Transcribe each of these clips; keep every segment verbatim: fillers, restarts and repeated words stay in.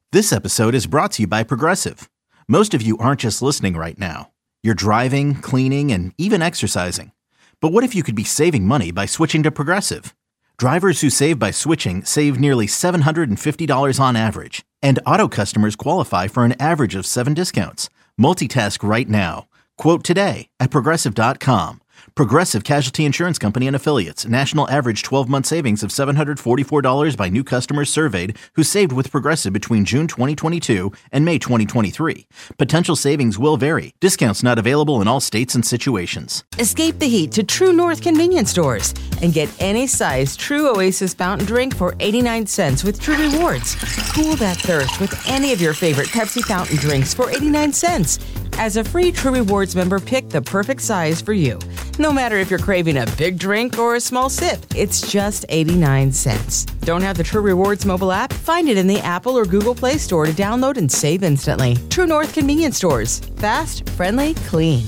This episode is brought to you by Progressive. Most of you aren't just listening right now. You're driving, cleaning, and even exercising. But what if you could be saving money by switching to Progressive? Drivers who save by switching save nearly seven hundred fifty dollars on average. And auto customers qualify for an average of seven discounts. Multitask right now. Quote today at Progressive dot com. Progressive Casualty Insurance Company and Affiliates. National average twelve-month savings of seven hundred forty-four dollars by new customers surveyed who saved with Progressive between June twenty twenty-two and May twenty twenty-three. Potential savings will vary. Discounts not available in all states and situations. Escape the heat to True North convenience stores and get any size True Oasis fountain drink for eighty-nine cents with True Rewards. Cool that thirst with any of your favorite Pepsi fountain drinks for eighty-nine cents. As a free True Rewards member, pick the perfect size for you. No matter if you're craving a big drink or a small sip, it's just eighty-nine cents. Don't have the True Rewards mobile app? Find it in the Apple or Google Play Store to download and save instantly. True North convenience stores. Fast, friendly, clean.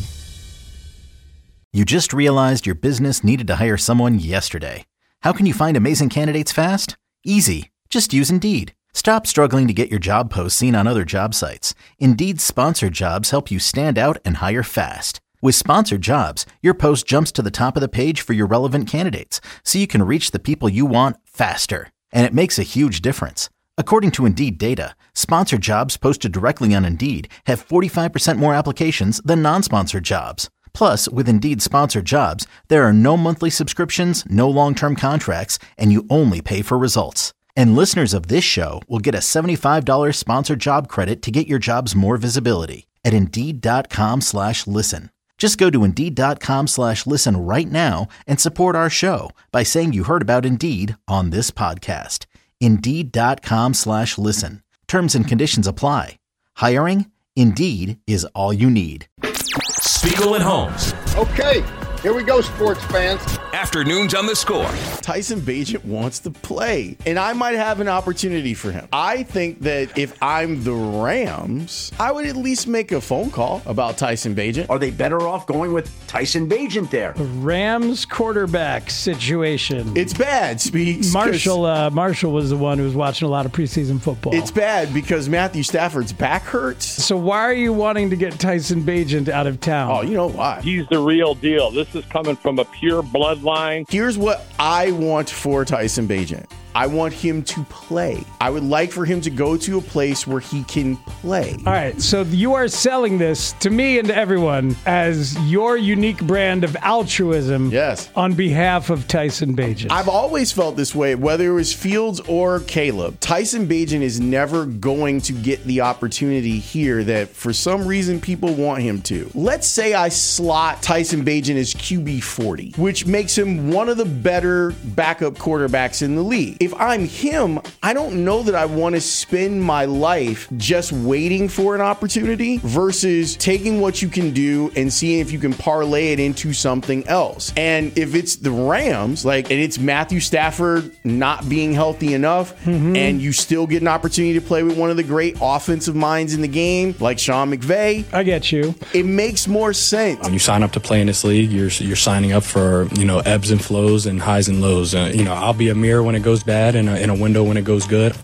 You just realized your business needed to hire someone yesterday. How can you find amazing candidates fast? Easy. Just use Indeed. Stop struggling to get your job posts seen on other job sites. Indeed's sponsored jobs help you stand out and hire fast. With sponsored jobs, your post jumps to the top of the page for your relevant candidates, so you can reach the people you want faster. And it makes a huge difference. According to Indeed data, sponsored jobs posted directly on Indeed have forty-five percent more applications than non-sponsored jobs. Plus, with Indeed sponsored jobs, there are no monthly subscriptions, no long-term contracts, and you only pay for results. And listeners of this show will get a seventy-five dollars sponsored job credit to get your jobs more visibility at Indeed.com slash listen. Just go to Indeed.com slash listen right now and support our show by saying you heard about Indeed on this podcast. Indeed.com slash listen. Terms and conditions apply. Hiring? Indeed is all you need. Spiegel and Holmes. Okay, here we go, sports fans. Afternoons on the Score. Tyson Bagent wants to play, and I might have an opportunity for him. I think that if I'm the Rams, I would at least make a phone call about Tyson Bagent. Are they better off going with Tyson Bagent there? Rams quarterback situation. It's bad, Speaks. Marshall uh, Marshall was the one who was watching a lot of preseason football. It's bad because Matthew Stafford's back hurts. So why are you wanting to get Tyson Bagent out of town? Oh, you know why? He's the real deal. This is coming from a pure bloodline. Here's what I want for Tyson Bagent. I want him to play. I would like for him to go to a place where he can play. All right, so you are selling this to me and to everyone as your unique brand of altruism. Yes. On behalf of Tyson Bagent. I've always felt this way, whether it was Fields or Caleb. Tyson Bagent is never going to get the opportunity here that for some reason people want him to. Let's say I slot Tyson Bagent as Q B forty, which makes him one of the better backup quarterbacks in the league. If I'm him, I don't know that I want to spend my life just waiting for an opportunity versus taking what you can do and seeing if you can parlay it into something else. And if it's the Rams, like, and it's Matthew Stafford not being healthy enough, mm-hmm. and you still get an opportunity to play with one of the great offensive minds in the game, like Sean McVay. I get you. It makes more sense. When you sign up to play in this league, you're you're signing up for, you know, ebbs and flows and highs and lows. Uh, you know, I'll be a mirror when it goes bad. Bad and a, and a window when it goes good.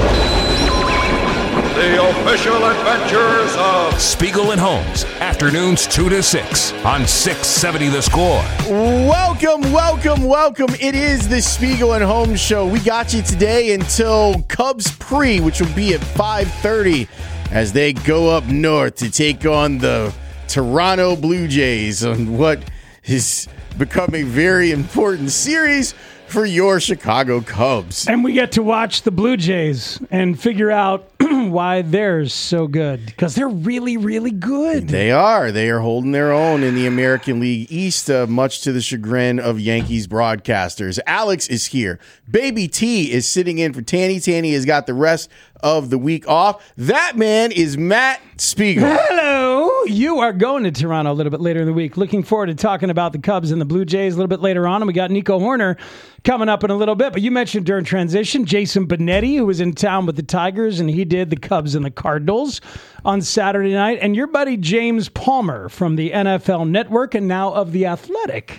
The official adventures of Spiegel and Holmes. Afternoons two to six on six seventy The Score. Welcome, welcome, welcome. It is the Spiegel and Holmes show. We got you today until Cubs pre, which will be at five thirty as they go up north to take on the Toronto Blue Jays on what is becoming a very important series for your Chicago Cubs. And we get to watch the Blue Jays and figure out why they're so good. Because they're really, really good. They are. They are holding their own in the American League East, uh, much to the chagrin of Yankees broadcasters. Alex is here. Baby T is sitting in for Tanny. Tanny has got the rest of the week off. That man is Matt Spiegel. Hello. You are going to Toronto a little bit later in the week. Looking forward to talking about the Cubs and the Blue Jays a little bit later on. And we got Nico Horner coming up in a little bit. But you mentioned during transition, Jason Benetti, who was in town with the Tigers, and he did the Cubs and the Cardinals on Saturday night. And your buddy James Palmer from the N F L Network and now of The Athletic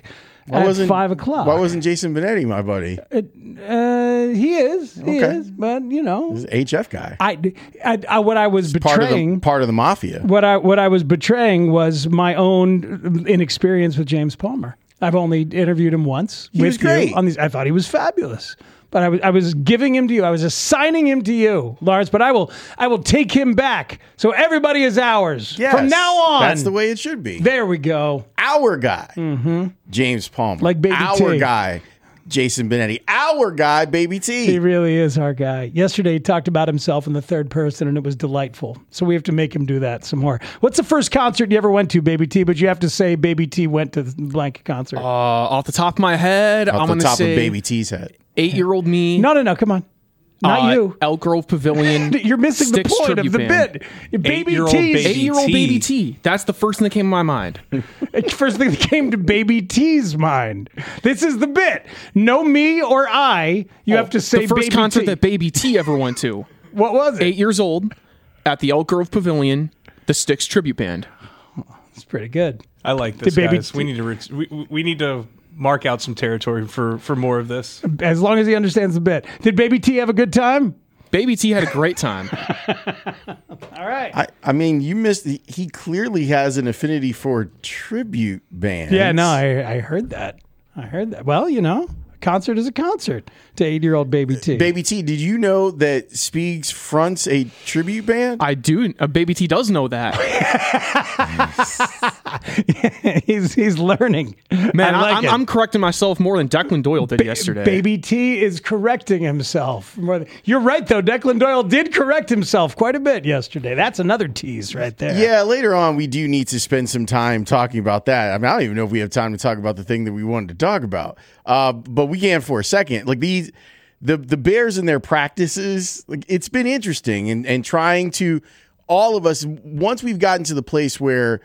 Why at wasn't five o'clock. Why wasn't Jason Benetti my buddy? It, uh, he is. He Okay. is. But you know, He's an H F guy. I, I, I what I was Part of betraying. the part of the mafia. What I what I was betraying was my own inexperience with James Palmer. I've only interviewed him once. He with was great. You on these. I thought he was fabulous. But I was I was giving him to you. I was assigning him to you, Lars. But I will I will take him back. So everybody is ours Yes, from now on. That's the way it should be. There we go. Our guy, Mm-hmm. James Palmer. Like Baby Our T. guy, Jason Benetti. Our guy, Baby T. He really is our guy. Yesterday he talked about himself in the third person, and it was delightful. So we have to make him do that some more. What's the first concert you ever went to, Baby T? But you have to say Baby T went to the blank concert. Uh, off the top of my head, Off I'm the going to top say of Baby T's head. eight-year-old me. No, no, no. Come on. Not uh, you. Elk Grove Pavilion. You're missing the Styx point tribute of the band. bit. Baby Eight-year-old T's. Baby Eight-year-old T. Baby T. That's the first thing that came to my mind. First thing that came to Baby T's mind. This is the bit. No me or I. You Oh, have to say the first Baby concert T. that Baby T ever went to. What was it? Eight years old at the Elk Grove Pavilion, the Styx tribute band. It's pretty good. I like this, Did Baby guys. T- We need to re- we, we need to mark out some territory for, for more of this. As long as he understands the bit. Did Baby T have a good time? Baby T had a great time. All right. I, I mean, you missed. The, he clearly has an affinity for tribute bands. Yeah, no, I, I heard that. I heard that. Well, you know, a concert is a concert to eight-year-old Baby T. Baby T, did you know that Speegs fronts a tribute band? I do. Uh, Baby T does know that. he's he's learning. Man, I I like I'm, it. I'm correcting myself more than Declan Doyle did yesterday. Baby T is correcting himself. More than- You're right, though. Declan Doyle did correct himself quite a bit yesterday. That's another tease right there. Yeah, later on, we do need to spend some time talking about that. I mean, I don't even know if we have time to talk about the thing that we wanted to talk about, uh, but we can for a second. Like these, the the Bears and their practices, like it's been interesting, and and trying to all of us once we've gotten to the place where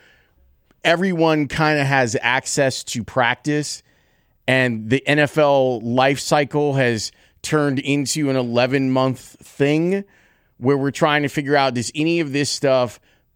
everyone kind of has access to practice, and the N F L life cycle has turned into an eleven month thing where we're trying to figure out, does any of this stuff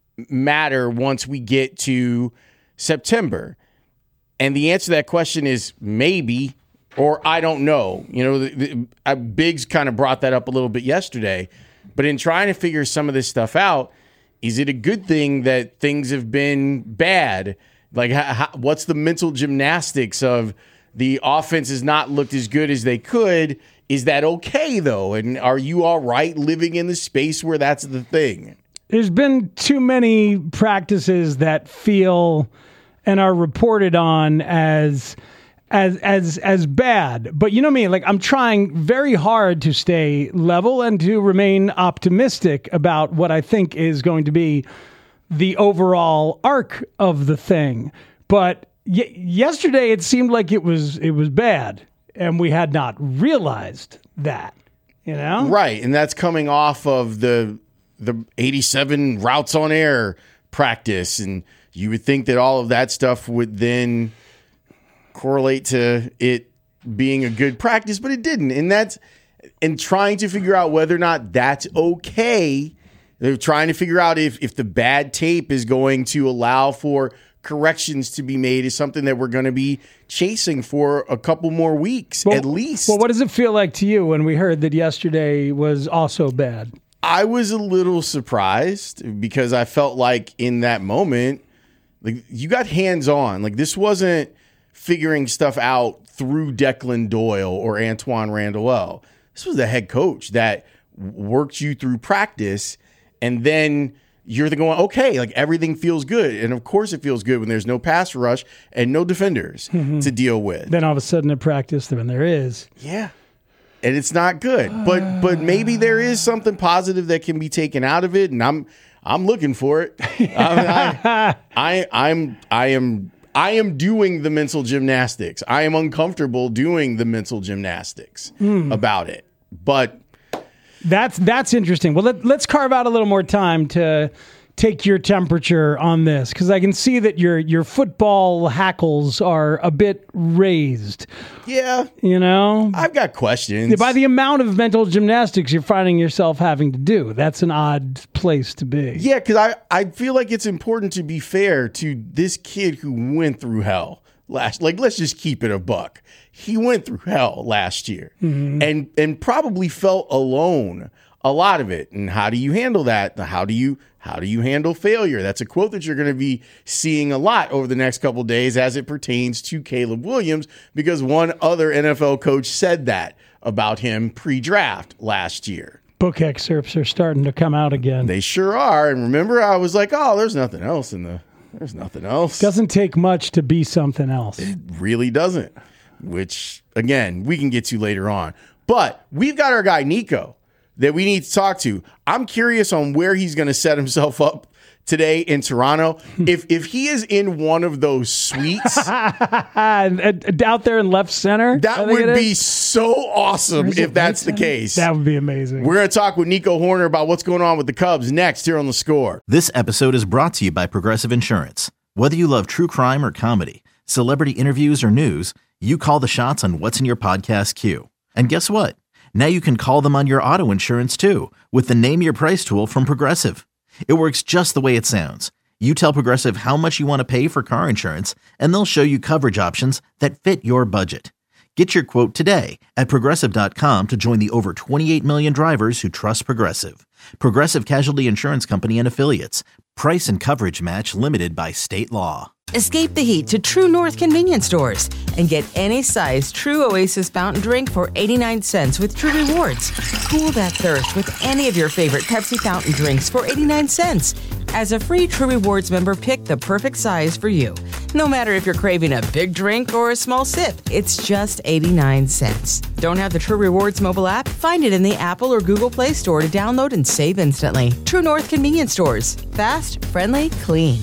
matter once we get to September? And the answer to that question is maybe, or I don't know. You know, the, the, uh, Biggs kind of brought that up a little bit yesterday. But in trying to figure some of this stuff out, is it a good thing that things have been bad? Like, how, how, what's the mental gymnastics of the offense has not looked as good as they could? Is that okay, though? And are you all right living in the space where that's the thing? There's been too many practices that feel and are reported on as as as as bad. But you know me, like I'm trying very hard to stay level and to remain optimistic about what I think is going to be the overall arc of the thing. But y- yesterday it seemed like it was it was bad, and we had not realized that. You know? Right, and that's coming off of the the eighty-seven routes on air practice, and you would think that all of that stuff would then correlate to it being a good practice, but it didn't. And that's and trying to figure out whether or not that's okay. They're trying to figure out if if the bad tape is going to allow for corrections to be made is something that we're going to be chasing for a couple more weeks well, at least. Well, what does it feel like to you when we heard that yesterday was also bad? I was a little surprised because I felt like in that moment, like you got hands on. Like this wasn't figuring stuff out through Declan Doyle or Antoine Randall. This was the head coach that worked you through practice, and then you're going, okay, like everything feels good. And of course it feels good when there's no pass rush and no defenders mm-hmm. to deal with. Then all of a sudden at practice, then there is. Yeah. And it's not good. But but maybe there is something positive that can be taken out of it. And I'm I'm looking for it. I, I, I I'm I am I am doing the mental gymnastics. I am uncomfortable doing the mental gymnastics mm. about it. But That's that's interesting. Well, let, let's carve out a little more time to take your temperature on this, because I can see that your your football hackles are a bit raised. Yeah. You know? I've got questions. By the amount of mental gymnastics you're finding yourself having to do, that's an odd place to be. Yeah, because I, I feel like it's important to be fair to this kid who went through hell. last. Like, let's just keep it a buck. He went through hell last year mm-hmm. and and probably felt alone a lot of it. And how do you handle that? How do you how do you handle failure? That's a quote that you're going to be seeing a lot over the next couple of days as it pertains to Caleb Williams, because one other N F L coach said that about him pre-draft last year. Book excerpts are starting to come out again. They sure are. And remember, I was like, oh, there's nothing else in the there's nothing else. Doesn't take much to be something else. It really doesn't, which, again, we can get to later on. But we've got our guy, Nico, that we need to talk to. I'm curious on where he's going to set himself up today in Toronto. if if he is in one of those suites out there in left center, that would be so awesome if that's the case. That would be amazing. We're going to talk with Nico Horner about what's going on with the Cubs next here on The Score. This episode is brought to you by Progressive Insurance. Whether you love true crime or comedy, celebrity interviews or news, you call the shots on what's in your podcast queue. And guess what? Now you can call them on your auto insurance too with the Name Your Price tool from Progressive. It works just the way it sounds. You tell Progressive how much you want to pay for car insurance, and they'll show you coverage options that fit your budget. Get your quote today at Progressive dot com to join the over twenty-eight million drivers who trust Progressive. Progressive Casualty Insurance Company and Affiliates. Price and coverage match limited by state law. Escape the heat to True North convenience stores and get any size True Oasis fountain drink for eighty-nine cents with True Rewards. Cool that thirst with any of your favorite Pepsi fountain drinks for eighty-nine cents. As a free True Rewards member, pick the perfect size for you. No matter if you're craving a big drink or a small sip, it's just eighty-nine cents. Don't have the True Rewards mobile app? Find it in the Apple or Google Play Store to download and save instantly. True North convenience stores. Fast, friendly, clean.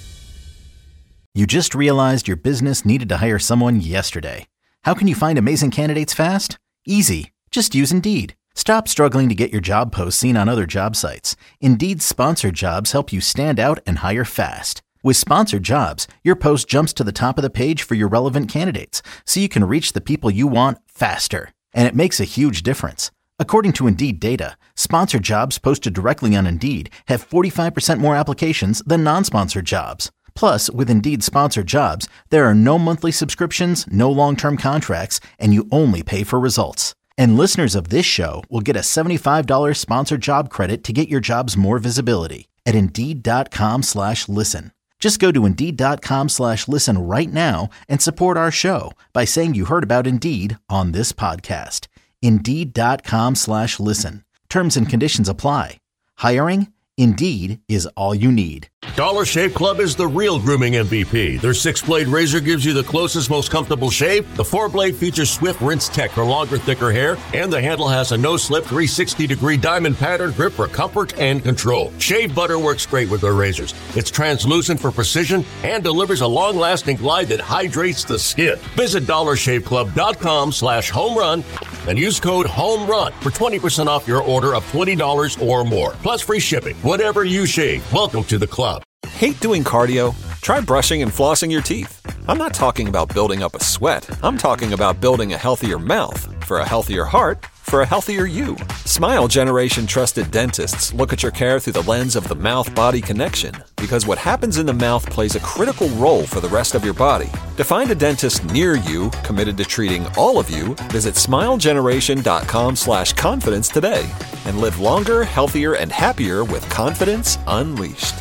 You just realized your business needed to hire someone yesterday. How can you find amazing candidates fast? Easy. Just use Indeed. Stop struggling to get your job posts seen on other job sites. Indeed's sponsored jobs help you stand out and hire fast. With sponsored jobs, your post jumps to the top of the page for your relevant candidates, so you can reach the people you want faster. And it makes a huge difference. According to Indeed data, sponsored jobs posted directly on Indeed have forty-five percent more applications than non-sponsored jobs. Plus, with Indeed sponsored jobs, there are no monthly subscriptions, no long-term contracts, and you only pay for results. And listeners of this show will get a seventy-five dollars sponsored job credit to get your jobs more visibility at Indeed.com slash listen. Just go to Indeed.com slash listen right now and support our show by saying you heard about Indeed on this podcast. Indeed.com slash listen. Terms and conditions apply. Hiring? Indeed is all you need. Dollar Shave Club is the real grooming M V P. Their six-blade razor gives you the closest, most comfortable shave. The four-blade features swift rinse tech for longer, thicker hair. And the handle has a no-slip three hundred sixty degree diamond pattern grip for comfort and control. Shave butter works great with their razors. It's translucent for precision and delivers a long-lasting glide that hydrates the skin. Visit dollar shave club dot com slash home run and use code HOMERUN for twenty percent off your order of twenty dollars or more. Plus free shipping. Whatever you shave, welcome to the club. Hate doing cardio? Try brushing and flossing your teeth. I'm not talking about building up a sweat. I'm talking about building a healthier mouth. For a healthier heart, for a healthier you. Smile Generation trusted dentists look at your care through the lens of the mouth-body connection, because what happens in the mouth plays a critical role for the rest of your body. To find a dentist near you committed to treating all of you, visit smilegeneration.com slash confidence today and live longer, healthier, and happier with confidence unleashed.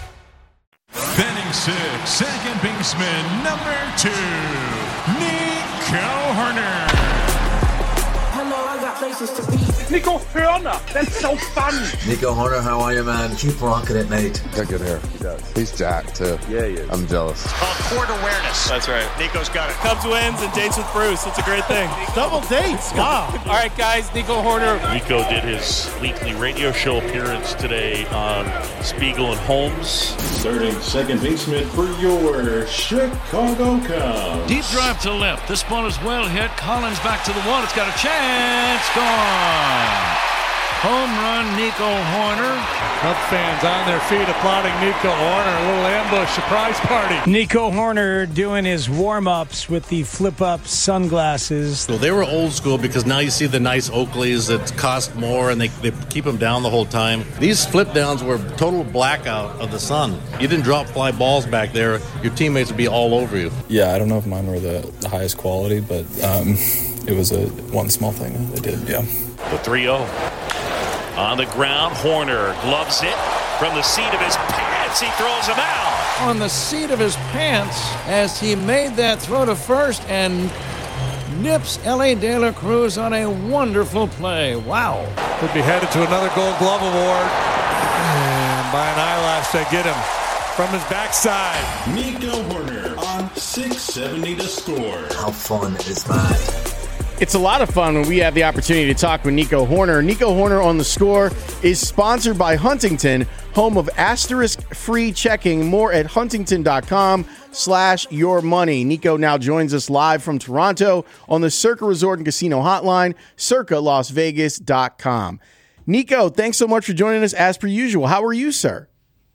Batting six, second baseman, number two, Nico Horner. Hello, I got places to be. Nico Horner, that's so fun. Nico Horner, how are you, man? Keep rocking it, mate. He's got good hair. He does. He's jacked, too. Yeah, he is. I'm jealous. It's called court awareness. That's right. Nico's got it. Cubs wins and dates with Bruce. It's a great thing. Double dates. Wow. All right, guys. Nico Horner. Nico did his weekly radio show appearance today on Spiegel and Holmes. Starting second baseman for your Chicago Cubs. Deep drive to left. This ball is well hit. Collins back to the wall. It's got a chance. Gone. Home run, Nico Hoerner. Cub fans on their feet applauding Nico Hoerner. A little ambush surprise party. Nico Hoerner doing his warm-ups with the flip-up sunglasses. Well, they were old school because now you see the nice Oakleys that cost more and they, they keep them down the whole time. These flip downs were total blackout of the sun. You didn't drop fly balls back there, your teammates would be all over you. Yeah, I don't know if mine were the, the highest quality, but um, it was a one small thing I did, yeah. The three oh. On the ground, Hoerner gloves it from the seat of his pants. He throws him out. On the seat of his pants as he made that throw to first and nips Elly De La Cruz on a wonderful play. Wow. Could be headed to another Gold Glove Award. And by an eyelash, they get him from his backside. Nico Hoerner on six seventy to score. How fun is that? It's a lot of fun when we have the opportunity to talk with Nico Hoerner. Nico Hoerner on the Score is sponsored by Huntington, home of asterisk-free checking. More at huntington.com slash your money. Nico now joins us live from Toronto on the Circa Resort and Casino hotline, circa las vegas dot com. Nico, thanks so much for joining us as per usual. How are you, sir?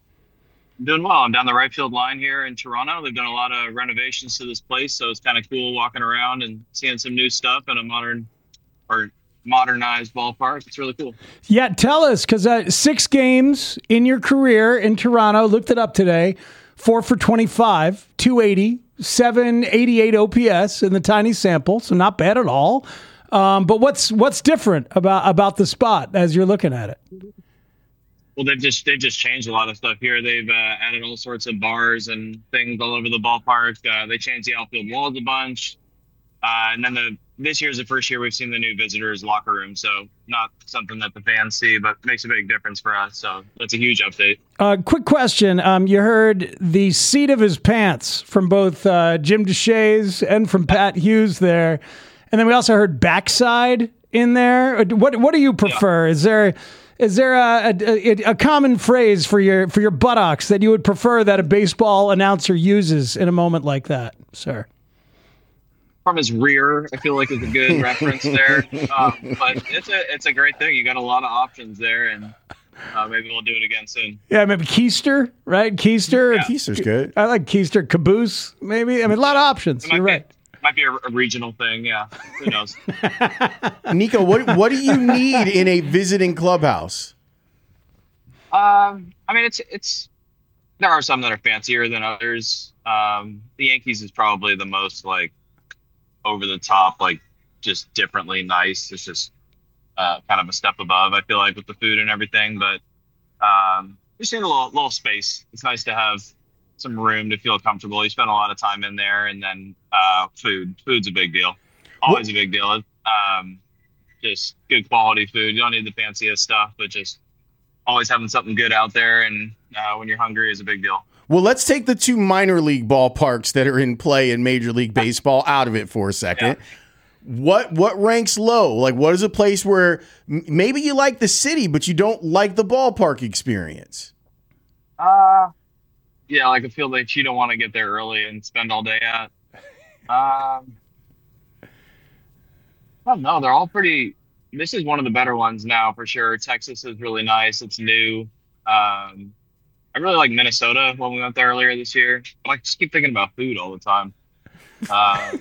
Doing well. I'm down the right field line here in Toronto. They've done a lot of renovations to this place, so it's kind of cool walking around and seeing some new stuff in a modern or modernized ballpark. It's really cool. Yeah, tell us, because uh, six games in your career in Toronto, looked it up today, four for twenty-five, two eighty, seven eighty-eight O P S in the tiny sample, so not bad at all. Um, but what's what's different about, about the spot as you're looking at it? Well, they've just they've just changed a lot of stuff here. They've uh, added all sorts of bars and things all over the ballpark. Uh, they changed the outfield walls a bunch, uh, and then the this year's the first year we've seen the new visitors' locker room. So not something that the fans see, but makes a big difference for us. So that's a huge update. Uh, quick question: um, you heard the seat of his pants from both uh, Jim Deshaies and from Pat Hughes there, and then we also heard backside in there. What what do you prefer? Yeah. Is there Is there a, a, a common phrase for your for your buttocks that you would prefer that a baseball announcer uses in a moment like that, sir? From his rear, I feel like is a good reference there. Um, but it's a it's a great thing. You got a lot of options there, and uh, maybe we'll do it again soon. Yeah, maybe Keister, right? Keister. Yeah. Keister's good. I like Keister. Caboose, maybe. I mean, a lot of options. You're be, right. Might be a, a regional thing. Yeah, who knows? Nico, what what do you need in a visiting clubhouse? Um, I mean, it's it's there are some that are fancier than others. Um, the Yankees is probably the most like over the top, like just differently nice. It's just uh, kind of a step above, I feel like, with the food and everything. But um, just need a little little space. It's nice to have some room to feel comfortable. You spend a lot of time in there, and then uh, food. Food's a big deal. Always a big deal. Um, just good quality food. You don't need the fanciest stuff, but just always having something good out there, and uh, when you're hungry is a big deal. Well, let's take the two minor league ballparks that are in play in Major League Baseball out of it for a second. Yeah. What what ranks low? Like, what is a place where m- maybe you like the city, but you don't like the ballpark experience? Uh, yeah, like a field that you don't want to get there early and spend all day at. Um, I don't know. They're all pretty. This is one of the better ones now for sure. Texas is really nice. It's new. Um, I really like Minnesota when we went there earlier this year. I like just keep thinking about food all the time. Uh,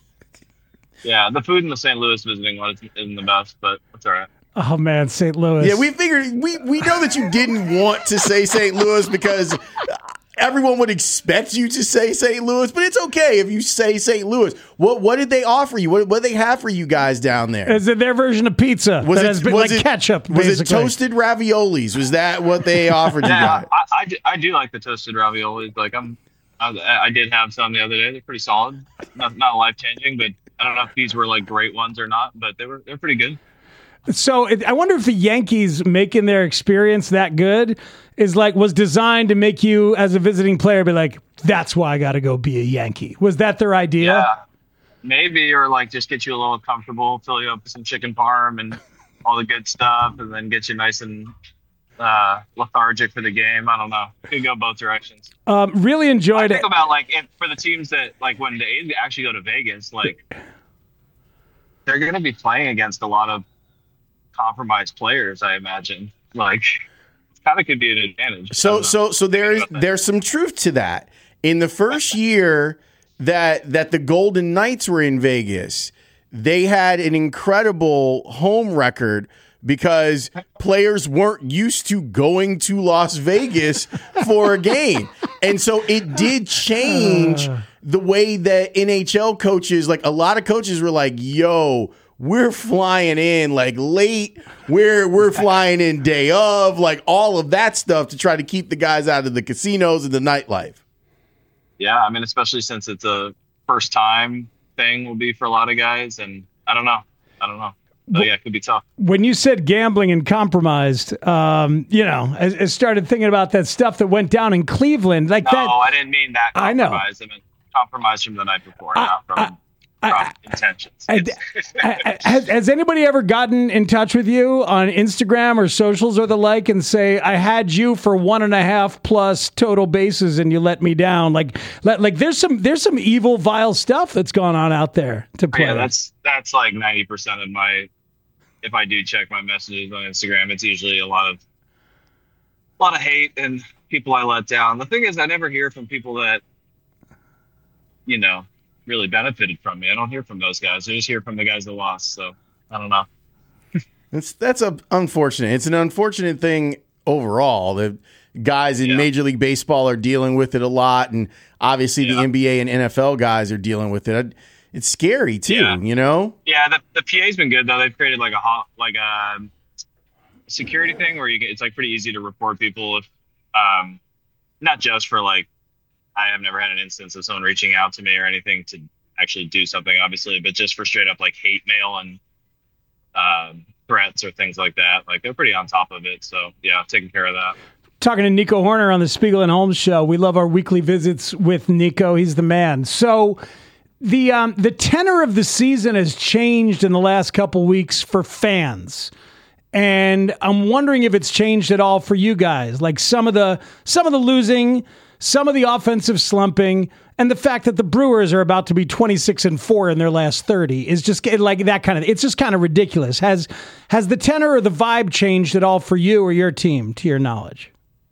yeah, the food in the Saint Louis visiting one isn't the best, but that's all right. Oh man, Saint Louis. Yeah, we figured we we know that you didn't want to say Saint Louis because everyone would expect you to say Saint Louis, but it's okay if you say Saint Louis. What what did they offer you? What what did they have for you guys down there? Is it their version of pizza? Was that it has been was like it, ketchup? Was basically. it toasted raviolis? Was that what they offered you Yeah, guys? I, I, do, I do like the toasted raviolis. Like I'm, I, I did have some the other day. They're pretty solid. Not not life changing, but I don't know if these were like great ones or not. But they were they're pretty good. So it, I wonder if the Yankees making their experience that good is like was designed to make you as a visiting player be like, that's why I got to go be a Yankee. Was that their idea? Yeah, maybe, or like just get you a little comfortable, fill you up with some chicken parm and all the good stuff, and then get you nice and uh, lethargic for the game. I don't know. Could go both directions. Um, really enjoyed I it. think about like if, for the teams that like when they actually go to Vegas, like they're going to be playing against a lot of compromise players, I imagine. Like, kind of could be an advantage. So, so, so there's there's some truth to that. In the first year that that the Golden Knights were in Vegas, they had an incredible home record because players weren't used to going to Las Vegas for a game. And so it did change the way that N H L coaches, like a lot of coaches were like, yo, we're flying in like late. We're we're flying in day of, like all of that stuff to try to keep the guys out of the casinos and the nightlife. Yeah, I mean, especially since it's a first time thing will be for a lot of guys. And I don't know. I don't know. So, yeah, it could be tough. When you said gambling and compromised, um, you know, I, I started thinking about that stuff that went down in Cleveland. Like no, that. I didn't mean that I know. compromise. I, meant compromise from the night before, I, not from, I, from I, intentions. I, I, has, has anybody ever gotten in touch with you on Instagram or socials or the like and say, I had you for one and a half plus total bases and you let me down? Like, let, like there's some there's some evil, vile stuff that's gone on out there to play. Yeah, that's that's like ninety percent of my. If I do check my messages on Instagram, it's usually a lot of a lot of hate and people I let down. The thing is, I never hear from people that, you know, really benefited from me. I don't hear from those guys. I just hear from the guys that lost. So I don't know. That's that's a, unfortunate. It's an unfortunate thing overall. The guys in yeah. Major League Baseball are dealing with it a lot, and obviously yeah. the N B A and N F L guys are dealing with it. It's scary too, yeah. you know? Yeah, the, the P A's been good though. They've created like a hot, like a security thing where you get, it's like pretty easy to report people if, um, not just for like, I have never had an instance of someone reaching out to me or anything to actually do something, obviously, but just for straight up like hate mail and um, threats or things like that. Like they're pretty on top of it. So yeah, taking care of that. Talking to Nico Horner on the Spiegel and Holmes show. We love our weekly visits with Nico. He's the man. So, The um, the tenor of the season has changed in the last couple weeks for fans, and I'm wondering if it's changed at all for you guys. Like some of the some of the losing, some of the offensive slumping, and the fact that the Brewers are about to be twenty-six and four in their last thirty is just like that kind of. It's just kind of ridiculous. Has has the tenor or the vibe changed at all for you or your team, to your knowledge?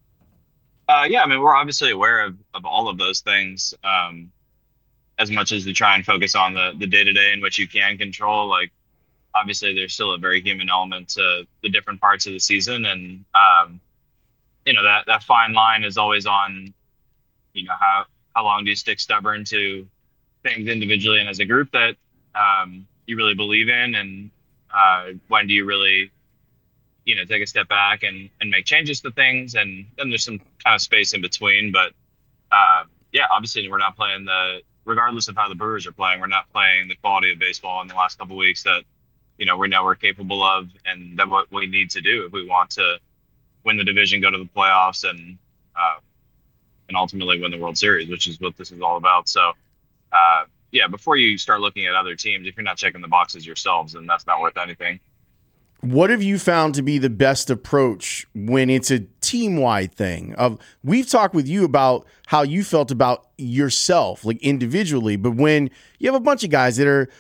Uh, yeah, I mean, we're obviously aware of, of all of those things. Um, as much as we try and focus on the, the day-to-day in which you can control, like obviously there's still a very human element to the different parts of the season. And, um, you know, that, that fine line is always on, you know, how, how long do you stick stubborn to things individually and as a group that um, you really believe in? And uh, when do you really, you know, take a step back and, and make changes to things? And then there's some kind of space in between, but uh, yeah, obviously we're not playing the, regardless of how the Brewers are playing, we're not playing the quality of baseball in the last couple of weeks that, you know, we know we're capable of, and that what we need to do if we want to win the division, go to the playoffs, and uh, and ultimately win the World Series, which is what this is all about. So, uh, yeah, before you start looking at other teams, if you're not checking the boxes yourselves, then that's not worth anything. What have you found to be the best approach when it's a team-wide thing? Of we've talked with you about how you felt about yourself, like individually, but when you have a bunch of guys that are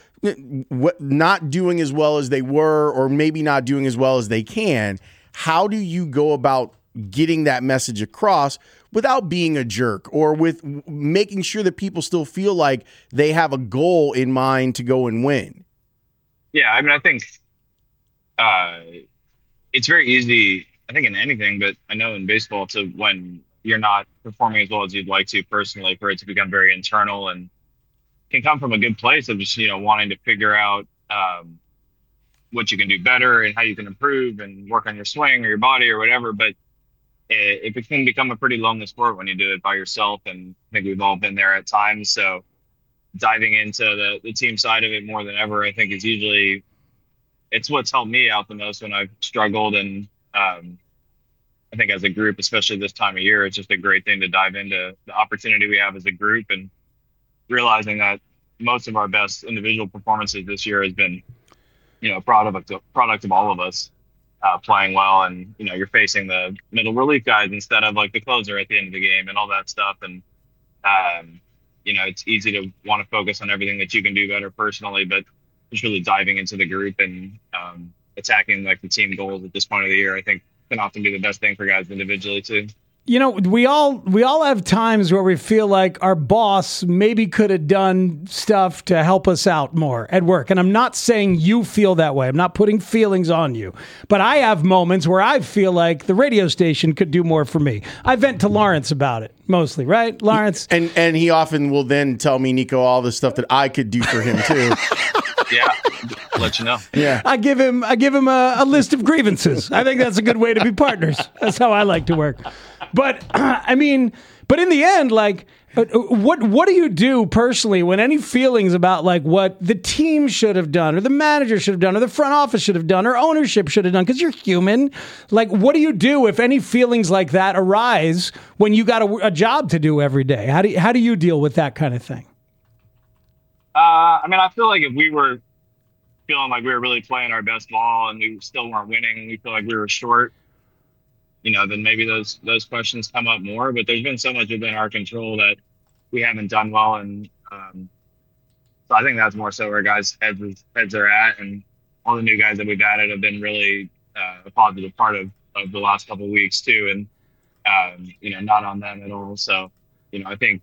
not doing as well as they were or maybe not doing as well as they can, how do you go about getting that message across without being a jerk or with making sure that people still feel like they have a goal in mind to go and win? Yeah, I mean, I think Uh, it's very easy, I think in anything, but I know in baseball to when you're not performing as well as you'd like to personally, for it to become very internal and can come from a good place of just, you know, wanting to figure out um, what you can do better and how you can improve and work on your swing or your body or whatever. But it, it can become a pretty lonely sport when you do it by yourself. And I think we've all been there at times. So diving into the, the team side of it more than ever, I think is usually it's what's helped me out the most when I've struggled. And um, I think as a group, especially this time of year, it's just a great thing to dive into the opportunity we have as a group and realizing that most of our best individual performances this year has been, you know, a product of, product of all of us uh, playing well. And, you know, you're facing the middle relief guys instead of like the closer at the end of the game and all that stuff. And, um, you know, it's easy to want to focus on everything that you can do better personally, but just really diving into the group and, um, attacking like the team goals at this point of the year, I think can often be the best thing for guys individually too. You know, we all we all have times where we feel like our boss maybe could have done stuff to help us out more at work. And I'm not saying you feel that way. I'm not putting feelings on you. But I have moments where I feel like the radio station could do more for me. I vent to Lawrence about it mostly, right, Lawrence? And and he often will then tell me, Nico, all the stuff that I could do for him too. Yeah, I'll let you know. Yeah, I give him I give him a, a list of grievances. I think that's a good way to be partners. That's how I like to work. But uh, I mean, but in the end, like, uh, what what do you do personally when any feelings about like what the team should have done, or the manager should have done, or the front office should have done, or ownership should have done? Because you're human. Like, what do you do if any feelings like that arise when you got a, a job to do every day? How do you, how do you deal with that kind of thing? Uh, I mean, I feel like if we were feeling like we were really playing our best ball and we still weren't winning, we feel like we were short, you know, then maybe those those questions come up more. But there's been so much within our control that we haven't done well, and um, so I think that's more so where guys' heads heads are at, and all the new guys that we've added have been really uh, a positive part of, of the last couple of weeks too, and um, you know, not on them at all. So, you know, I think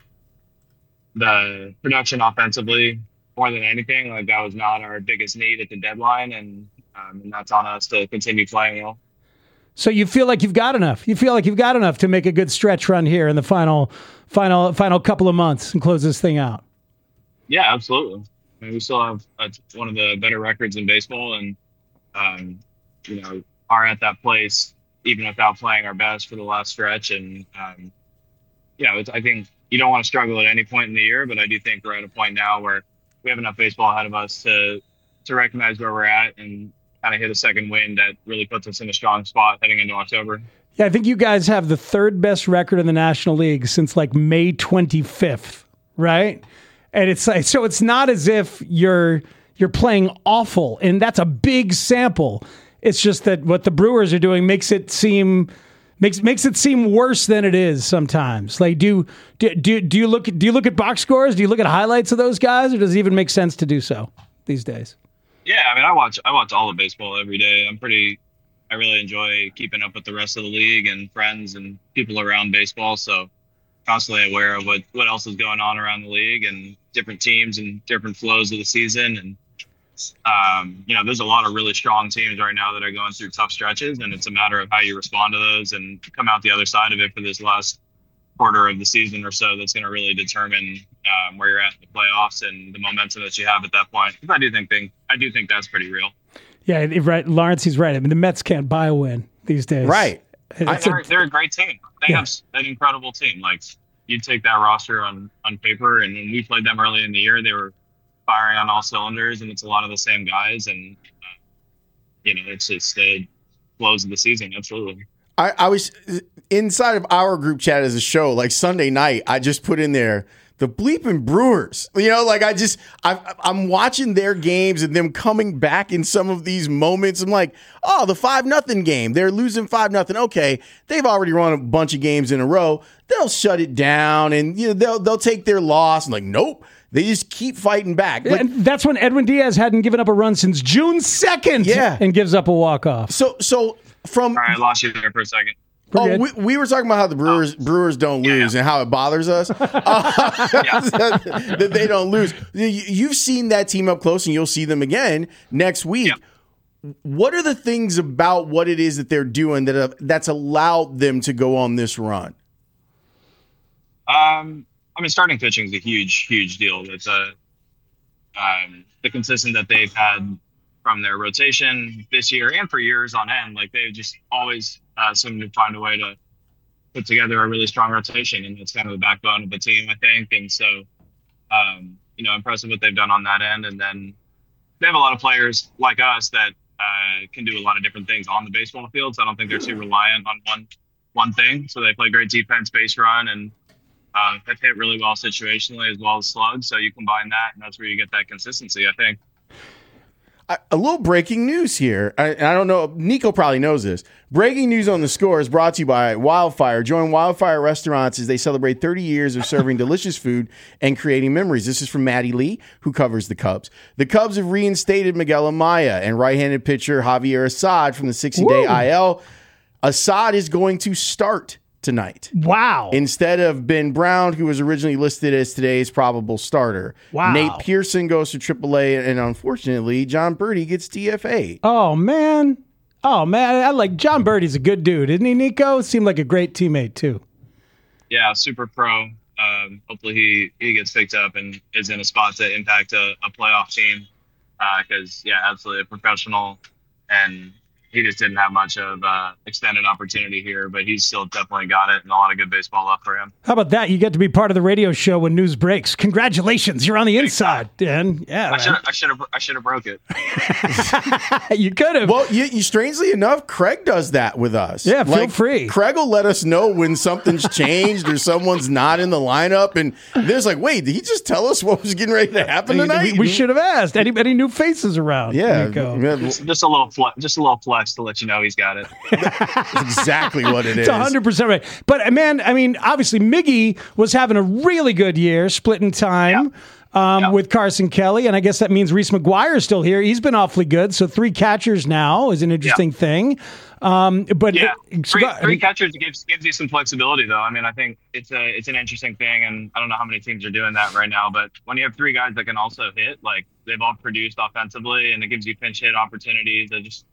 the production offensively, more than anything, like that was not our biggest need at the deadline, and um, and that's on us to continue playing well. So you feel like you've got enough. You feel like you've got enough to make a good stretch run here in the final, final, final couple of months and close this thing out. Yeah, absolutely. I mean, we still have a, one of the better records in baseball, and um, you know, are at that place even without playing our best for the last stretch. And um, you know, it's, I think you don't want to struggle at any point in the year, but I do think we're at a point now where we have enough baseball ahead of us to to recognize where we're at and kind of hit a second wind that really puts us in a strong spot heading into October. Yeah, I think you guys have the third best record in the National League since like May twenty-fifth, right? And it's like, so it's not as if you're you're playing awful, and that's a big sample. It's just that what the Brewers are doing makes it seem makes makes it seem worse than it is sometimes. Like, do do do, do you look do you look at box scores? Do you look at highlights of those guys, or does it even make sense to do so these days? Yeah, I mean, I watch I watch all of baseball every day. I'm pretty, I really enjoy keeping up with the rest of the league and friends and people around baseball. So constantly aware of what, what else is going on around the league and different teams and different flows of the season. And, um, you know, there's a lot of really strong teams right now that are going through tough stretches, and it's a matter of how you respond to those and come out the other side of it for this last quarter of the season or so. That's going to really determine um, where you're at in the playoffs and the momentum that you have at that point. I do think thing, I do think that's pretty real. Yeah, right. Lawrence, he's right. I mean, the Mets can't buy a win these days. Right. I, they're, a, they're a great team. They yeah. have an incredible team. Like, you take that roster on, on paper, and when we played them early in the year, they were firing on all cylinders, and it's a lot of the same guys. And, uh, you know, it's just the flows of the season. Absolutely. I, I was inside of our group chat as a show, like Sunday night, I just put in there the bleeping Brewers. You know, like I just, I, I'm watching their games and them coming back in some of these moments. I'm like, oh, the five nothing game. They're losing five nothing. Okay, they've already run a bunch of games in a row. They'll shut it down, and you know they'll they'll take their loss. I'm like, nope. They just keep fighting back. Like, and that's when Edwin Diaz hadn't given up a run since June second. Yeah. And gives up a walk-off. So, so from... All right, I lost you there for a second. Oh, we, we were talking about how the Brewers oh. Brewers don't yeah, lose yeah. and how it bothers us uh, that they don't lose. You've seen that team up close, and you'll see them again next week. Yeah. What are the things about what it is that they're doing that have, that's allowed them to go on this run? Um, I mean, starting pitching is a huge, huge deal. It's a um, the consistent that they've had from their rotation this year and for years on end. Like, they've just always uh, seemed to find a way to put together a really strong rotation, and it's kind of the backbone of the team, I think. And so, um, you know, impressive what they've done on that end. And then they have a lot of players like us that uh, can do a lot of different things on the baseball field. So I don't think they're too reliant on one one thing. So they play great defense, base run, and uh, have hit really well situationally as well as slugs. So you combine that, and that's where you get that consistency, I think. a little breaking news here. I, I don't know. Nico probably knows this. Breaking news on the score is brought to you by Wildfire. Join Wildfire Restaurants as they celebrate thirty years of serving delicious food and creating memories. This is from Maddie Lee, who covers the Cubs. The Cubs have reinstated Miguel Amaya and right-handed pitcher Javier Assad from the sixty-day I L. Assad is going to start tonight. Wow. Instead of Ben Brown, who was originally listed as today's probable starter. Wow. Nate Pearson goes to triple A, and unfortunately, John Birdie gets D F A. Oh, man. Oh, man. I like John Birdie's a good dude, isn't he, Nico? Seemed like a great teammate, too. Yeah, super pro. Um, hopefully he, he gets picked up and is in a spot to impact a, a playoff team. Because, uh, yeah, absolutely a professional, and he just didn't have much of uh, extended opportunity here, but he's still definitely got it and a lot of good baseball left for him. How about that? You get to be part of the radio show when news breaks. Congratulations. You're on the inside, Dan. Yeah. I should I should have I should have broke it. You could have. Well, you, you strangely enough, Craig does that with us. Yeah, feel like, free. Craig will let us know when something's changed or someone's not in the lineup, and there's like, wait, did he just tell us what was getting ready to happen tonight? We, we should have asked. Any, any new faces around? Yeah. Just, just a little fle- just a little flex to let you know he's got it. Exactly what it is. It's one hundred percent right. But, man, I mean, obviously, Miggy was having a really good year, splitting time yeah. Um, yeah. with Carson Kelly, and I guess that means Reese McGuire is still here. He's been awfully good, so three catchers now is an interesting yeah. thing. Um, but yeah, it, three, I mean, three catchers gives gives you some flexibility, though. I mean, I think it's a it's an interesting thing, and I don't know how many teams are doing that right now. But when you have three guys that can also hit, like they've all produced offensively, and it gives you pinch hit opportunities. That just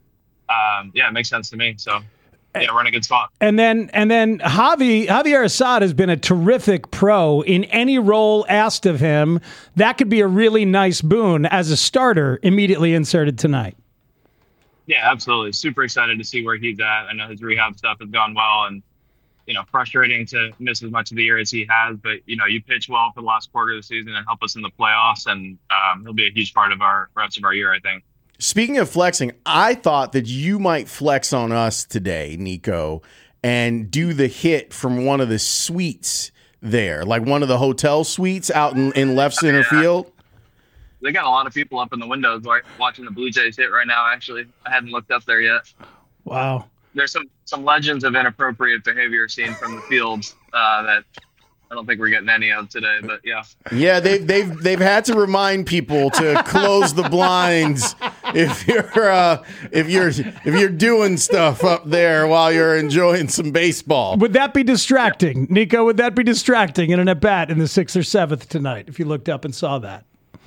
um, yeah, it makes sense to me. So. Yeah, we're in a good spot. And then, and then Javi, Javier Assad has been a terrific pro in any role asked of him. That could be a really nice boon as a starter immediately inserted tonight. Yeah, absolutely. Super excited to see where he's at. I know his rehab stuff has gone well, and you know, frustrating to miss as much of the year as he has. But you know, you pitch well for the last quarter of the season and help us in the playoffs, and um, he'll be a huge part of our rest of our year, I think. Speaking of flexing, I thought that you might flex on us today, Nico, and do the hit from one of the suites there, like one of the hotel suites out in, in left center yeah. field. They got a lot of people up in the windows watching the Blue Jays hit right now, actually. I hadn't looked up there yet. Wow. There's some, some legends of inappropriate behavior seen from the field uh, that I don't think we're getting any of today, but yeah. Yeah, they've they've they've had to remind people to close the blinds if you're uh, if you're if you're doing stuff up there while you're enjoying some baseball. Would that be distracting, yeah. Nico? Would that be distracting in an at bat in the sixth or seventh tonight? If you looked up and saw that,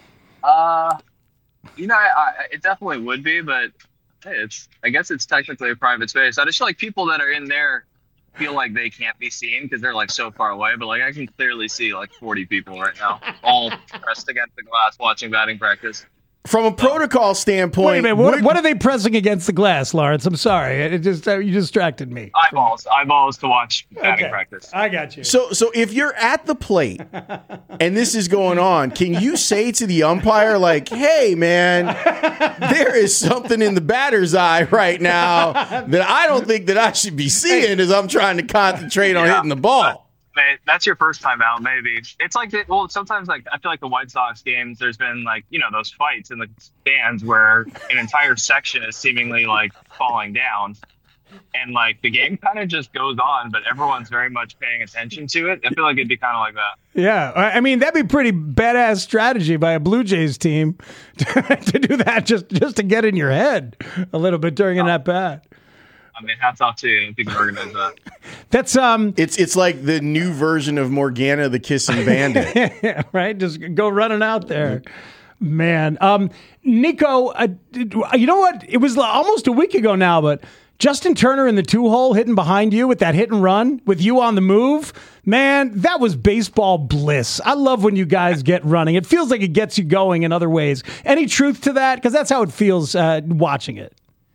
uh, you know, I, I, it definitely would be, but hey, it's I guess it's technically a private space. I just feel like people that are in there feel like they can't be seen because they're like so far away, but like I can clearly see like forty people right now, all pressed against the glass watching batting practice. From a protocol standpoint, wait a minute, what, what are they pressing against the glass, Lawrence? I'm sorry, it just uh, you distracted me. Eyeballs, eyeballs to watch batting okay. practice. I got you. So, so if you're at the plate and this is going on, can you say to the umpire like, "Hey, man, there is something in the batter's eye right now that I don't think that I should be seeing as I'm trying to concentrate on yeah. hitting the ball." That's your first time out, maybe. It's like, the, well, sometimes like I feel like the White Sox games, there's been like, you know, those fights in the stands where an entire section is seemingly like falling down. And like the game kind of just goes on, but everyone's very much paying attention to it. I feel like it'd be kind of like that. Yeah. I mean, that'd be pretty badass strategy by a Blue Jays team to, to do that just, just to get in your head a little bit during an at bat. I mean, hats off to you if you can organize that. That's um, it's it's like the new version of Morgana the Kissing Bandit, yeah, right? Just go running out there, man. Um, Nico, uh, you know what? It was almost a week ago now, but Justin Turner in the two hole hitting behind you with that hit and run with you on the move, man, that was baseball bliss. I love when you guys get running. It feels like it gets you going in other ways. Any truth to that? Because that's how it feels uh, watching it.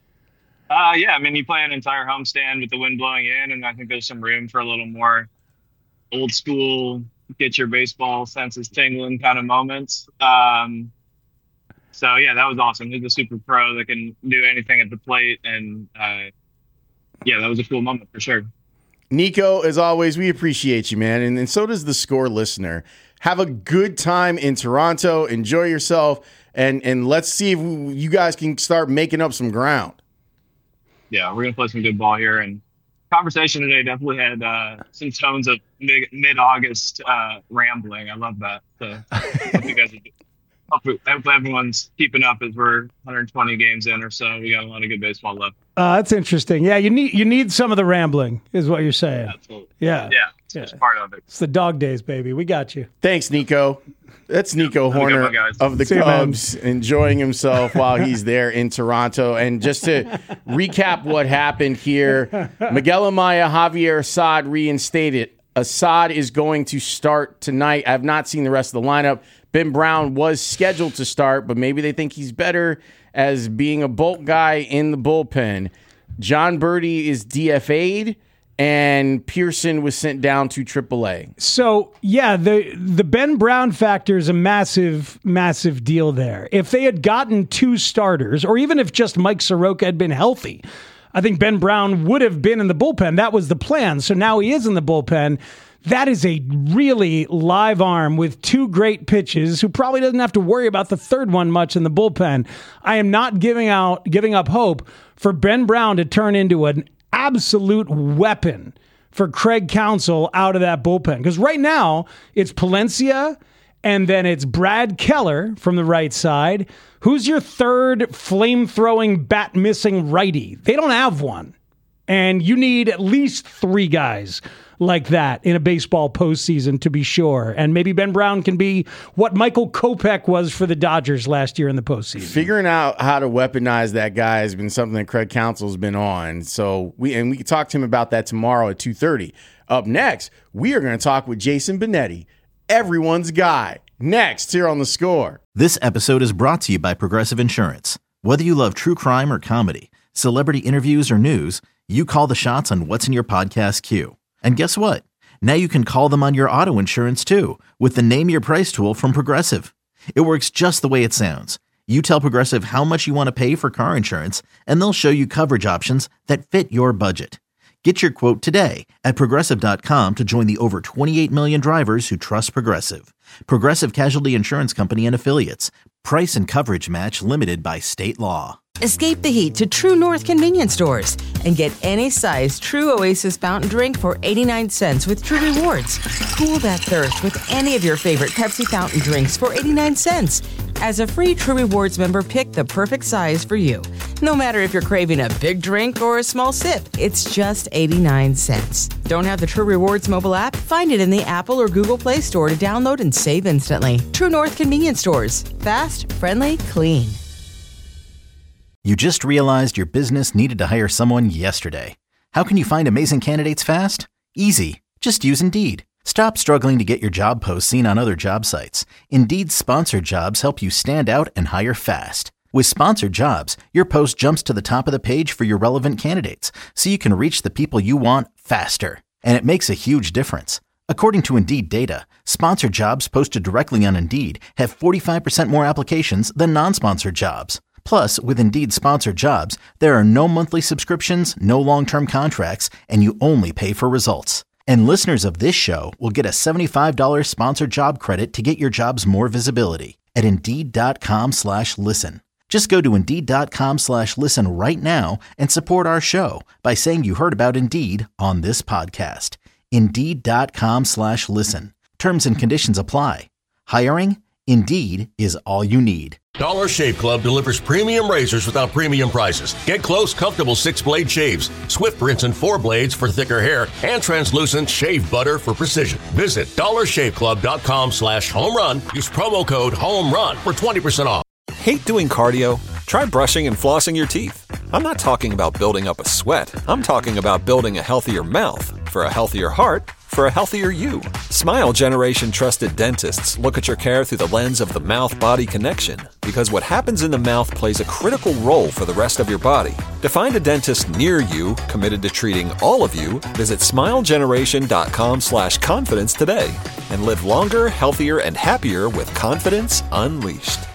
Uh, yeah, I mean, you play an entire homestand with the wind blowing in, and I think there's some room for a little more old school, get your baseball senses tingling kind of moments. Um, so, yeah, that was awesome. He's a super pro that can do anything at the plate, and, uh, yeah, that was a cool moment for sure. Nico, as always, we appreciate you, man. And, and so does the Score listener. Have a good time in Toronto. Enjoy yourself. And, and let's see if you guys can start making up some ground. Yeah, we're going to play some good ball here. And conversation today definitely had uh, some tones of mid- mid-August uh, rambling. I love that. So hope you guys are Hopefully, hopefully everyone's keeping up as we're one hundred twenty games in or so. We got a lot of good baseball left. Uh, that's interesting. Yeah, you need you need some of the rambling, is what you're saying. Absolutely. Yeah. Yeah, it's yeah. just part of it. It's the dog days, baby. We got you. Thanks, Nico. That's Nico Have a good Horner one, guys. of the See you, Cubs enjoying himself while he's there in Toronto. And just to recap what happened here, Miguel Amaya, Javier Assad reinstated. Assad is going to start tonight. I have not seen the rest of the lineup. Ben Brown was scheduled to start, but maybe they think he's better as being a bulk guy in the bullpen. John Birdie is D F A'd, and Pearson was sent down to triple A. So, yeah, the the Ben Brown factor is a massive, massive deal there. If they had gotten two starters, or even if just Mike Soroka had been healthy, I think Ben Brown would have been in the bullpen. That was the plan. So now he is in the bullpen. That is a really live arm with two great pitches who probably doesn't have to worry about the third one much in the bullpen. I am not giving out, giving up hope for Ben Brown to turn into an absolute weapon for Craig Counsell out of that bullpen. Because right now it's Palencia and then it's Brad Keller from the right side. Who's your third flame-throwing, bat-missing righty? They don't have one. And you need at least three guys like that in a baseball postseason to be sure. And maybe Ben Brown can be what Michael Kopech was for the Dodgers last year in the postseason. Figuring out how to weaponize that guy has been something that Craig Counsell's been on. So we and we can talk to him about that tomorrow at two thirty. Up next, we are going to talk with Jason Benetti, everyone's guy. Next, here on The Score. This episode is brought to you by Progressive Insurance. Whether you love true crime or comedy, celebrity interviews or news, you call the shots on what's in your podcast queue. And guess what? Now you can call them on your auto insurance too with the Name Your Price tool from Progressive. It works just the way it sounds. You tell Progressive how much you want to pay for car insurance, and they'll show you coverage options that fit your budget. Get your quote today at Progressive dot com to join the over twenty-eight million drivers who trust Progressive. Progressive Casualty Insurance Company and Affiliates. Price and coverage match limited by state law. Escape the heat to True North convenience stores and get any size True Oasis fountain drink for eighty-nine cents with True Rewards. Cool that thirst with any of your favorite Pepsi fountain drinks for eighty-nine cents. As a free True Rewards member, pick the perfect size for you. No matter if you're craving a big drink or a small sip, it's just eighty-nine cents. Don't have the True Rewards mobile app? Find it in the Apple or Google Play Store to download and save instantly. True North convenience stores. Fast, friendly, clean. You just realized your business needed to hire someone yesterday. How can you find amazing candidates fast? Easy. Just use Indeed. Stop struggling to get your job posts seen on other job sites. Indeed's sponsored jobs help you stand out and hire fast. With sponsored jobs, your post jumps to the top of the page for your relevant candidates, so you can reach the people you want faster. And it makes a huge difference. According to Indeed data, sponsored jobs posted directly on Indeed have forty-five percent more applications than non-sponsored jobs. Plus, with Indeed sponsored jobs, there are no monthly subscriptions, no long-term contracts, and you only pay for results. And listeners of this show will get a seventy-five dollars sponsored job credit to get your jobs more visibility at Indeed.com slash listen. Just go to Indeed.com slash listen right now and support our show by saying you heard about Indeed on this podcast. Indeed.com slash listen. Terms and conditions apply. Hiring? Indeed is all you need. Dollar Shave Club delivers premium razors without premium prices. Get close, comfortable six-blade shaves, swift rinse and four blades for thicker hair, and translucent shave butter for precision. Visit dollar shave club dot com slash home run. Use promo code HOMERUN for twenty percent off. Hate doing cardio? Try brushing and flossing your teeth. I'm not talking about building up a sweat. I'm talking about building a healthier mouth for a healthier heart for a healthier you. Smile Generation trusted dentists look at your care through the lens of the mouth-body connection, because what happens in the mouth plays a critical role for the rest of your body. To find a dentist near you committed to treating all of you, visit smilegeneration.com slash confidence today and live longer, healthier, and happier with confidence unleashed.